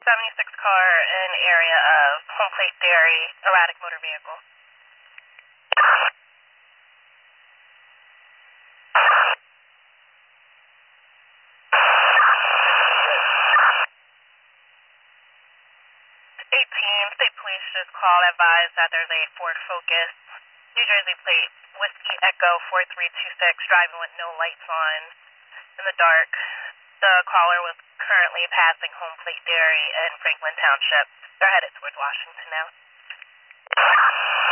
76 car in area of Home Plate Dairy, erratic motor vehicle. 18, State Police just called, advised that there's a Ford Focus, New Jersey plate, Whiskey Echo 4326, driving with no lights on in the dark. The caller was currently passing Home Plate Dairy in Franklin Township. They're headed towards Washington now.